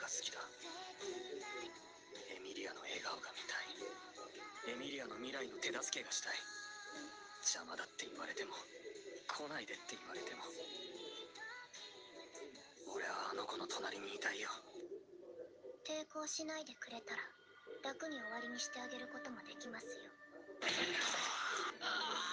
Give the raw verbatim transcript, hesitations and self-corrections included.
が好きだ。エミリアの笑顔が見たい。エミリアの未来の手助けがしたい。邪魔だって言われても、来ないでって言われても、俺はあの子の隣にいたいよ。 抵抗しないでくれたら楽に終わりにしてあげることもできますよ。